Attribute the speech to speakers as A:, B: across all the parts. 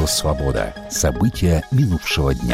A: Радио «Свобода». События минувшего дня.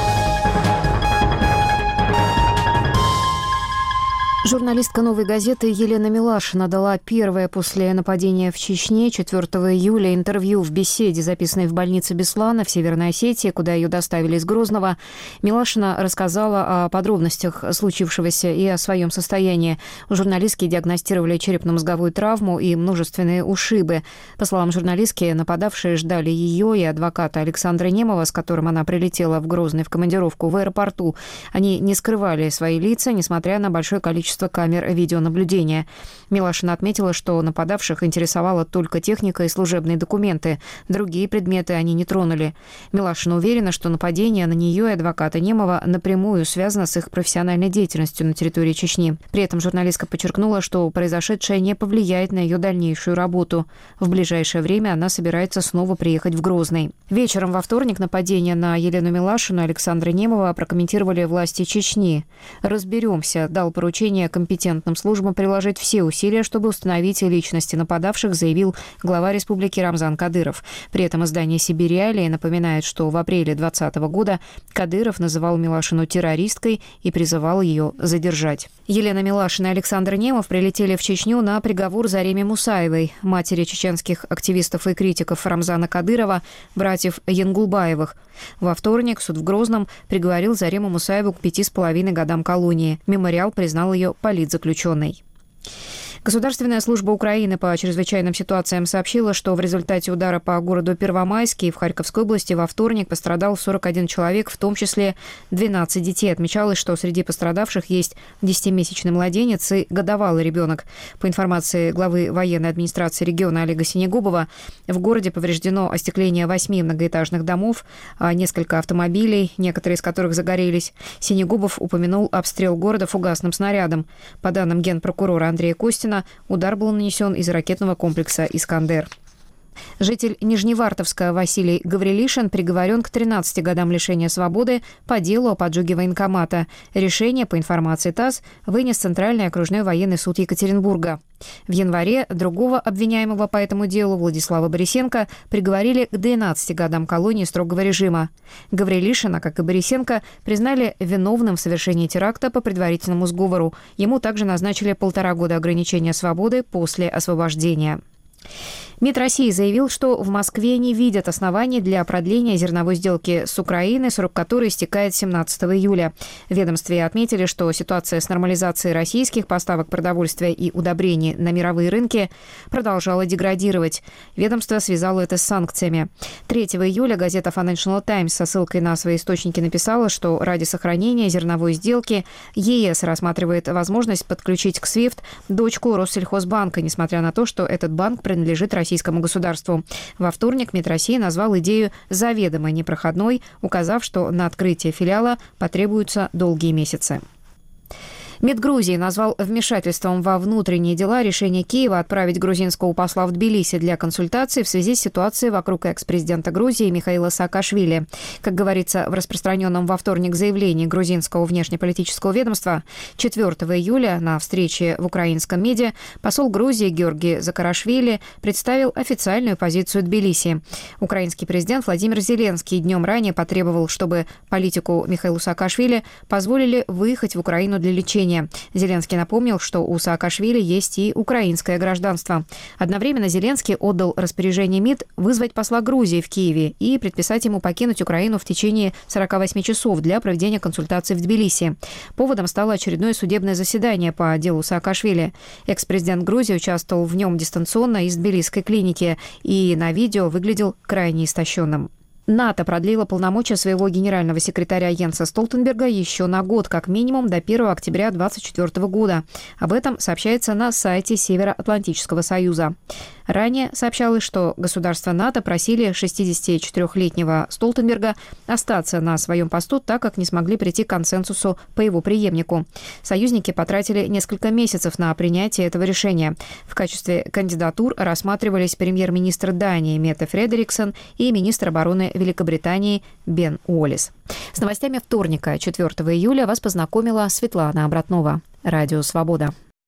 B: Журналистка «Новой газеты» Елена Милашина дала первое после нападения в Чечне 4 июля интервью в беседе, записанной в больнице Беслана в Северной Осетии, куда ее доставили из Грозного. Милашина рассказала о подробностях случившегося и о своем состоянии. У журналистки диагностировали черепно-мозговую травму и множественные ушибы. По словам журналистки, нападавшие ждали ее и адвоката Александра Немова, с которым она прилетела в Грозный в командировку, в аэропорту. Они не скрывали свои лица, несмотря на большое количество камер видеонаблюдения. Милашина отметила, что нападавших интересовала только техника и служебные документы. Другие предметы они не тронули. Милашина уверена, что нападение на нее и адвоката Немова напрямую связано с их профессиональной деятельностью на территории Чечни. При этом журналистка подчеркнула, что произошедшее не повлияет на ее дальнейшую работу. В ближайшее время она собирается снова приехать в Грозный. Вечером во вторник нападение на Елену Милашину и Александра Немова прокомментировали власти Чечни. «Разберемся», дал поручение компетентным службам приложить все усилия, чтобы установить личности нападавших, заявил глава республики Рамзан Кадыров. При этом издание «Сибирь-Реалии» напоминает, что в апреле 2020 года Кадыров называл Милашину террористкой и призывал ее задержать. Елена Милашина и Александр Немов прилетели в Чечню на приговор Зареме Мусаевой, матери чеченских активистов и критиков Рамзана Кадырова, братьев Янгулбаевых. Во вторник суд в Грозном приговорил Зарему Мусаеву к 5,5 годам колонии. Мемориал признал ее политзаключенной. Государственная служба Украины по чрезвычайным ситуациям сообщила, что в результате удара по городу Первомайский в Харьковской области во вторник пострадал 41 человек, в том числе 12 детей. Отмечалось, что среди пострадавших есть 10-месячный младенец и годовалый ребенок. По информации главы военной администрации региона Олега Синегубова, в городе повреждено остекление 8 многоэтажных домов, несколько автомобилей, некоторые из которых загорелись. Синегубов упомянул обстрел города фугасным снарядом. По данным генпрокурора Андрея Костина, удар был нанесен из ракетного комплекса «Искандер». Житель Нижневартовска Василий Гаврилишин приговорен к 13 годам лишения свободы по делу о поджоге военкомата. Решение, по информации ТАСС, вынес Центральный окружной военный суд Екатеринбурга. В январе другого обвиняемого по этому делу, Владислава Борисенко, приговорили к 12 годам колонии строгого режима. Гаврилишина, как и Борисенко, признали виновным в совершении теракта по предварительному сговору. Ему также назначили 1,5 года ограничения свободы после освобождения. МИД России заявил, что в Москве не видят оснований для продления зерновой сделки с Украиной, срок которой истекает 17 июля. В ведомстве отметили, что ситуация с нормализацией российских поставок продовольствия и удобрений на мировые рынки продолжала деградировать. Ведомство связало это с санкциями. 3 июля газета Financial Times со ссылкой на свои источники написала, что ради сохранения зерновой сделки ЕС рассматривает возможность подключить к SWIFT дочку Россельхозбанка, несмотря на то, что этот банк принадлежит российскому государству. Во вторник МИД России назвал идею заведомо непроходной, указав, что на открытие филиала потребуются долгие месяцы. МИД Грузии назвал вмешательством во внутренние дела решение Киева отправить грузинского посла в Тбилиси для консультаций в связи с ситуацией вокруг экс-президента Грузии Михаила Саакашвили. Как говорится в распространенном во вторник заявлении грузинского внешнеполитического ведомства, 4 июля на встрече в украинском МИДе посол Грузии Георгий Закарашвили представил официальную позицию Тбилиси. Украинский президент Владимир Зеленский днем ранее потребовал, чтобы политику Михаилу Саакашвили позволили выехать в Украину для лечения. Зеленский напомнил, что у Саакашвили есть и украинское гражданство. Одновременно Зеленский отдал распоряжение МИД вызвать посла Грузии в Киеве и предписать ему покинуть Украину в течение 48 часов для проведения консультаций в Тбилиси. Поводом стало очередное судебное заседание по делу Саакашвили. Экс-президент Грузии участвовал в нем дистанционно из тбилисской клиники и на видео выглядел крайне истощенным. НАТО продлило полномочия своего генерального секретаря Йенса Столтенберга еще на год, как минимум до 1 октября 2024 года. Об этом сообщается на сайте Североатлантического союза. Ранее сообщалось, что государства НАТО просили 64-летнего Столтенберга остаться на своем посту, так как не смогли прийти к консенсусу по его преемнику. Союзники потратили несколько месяцев на принятие этого решения. В качестве кандидатур рассматривались премьер-министр Дании Метте Фредериксон и министр обороны Великобритании Бен Уоллес. С новостями вторника, 4 июля, вас познакомила Светлана Обратнова. Радио «Свобода».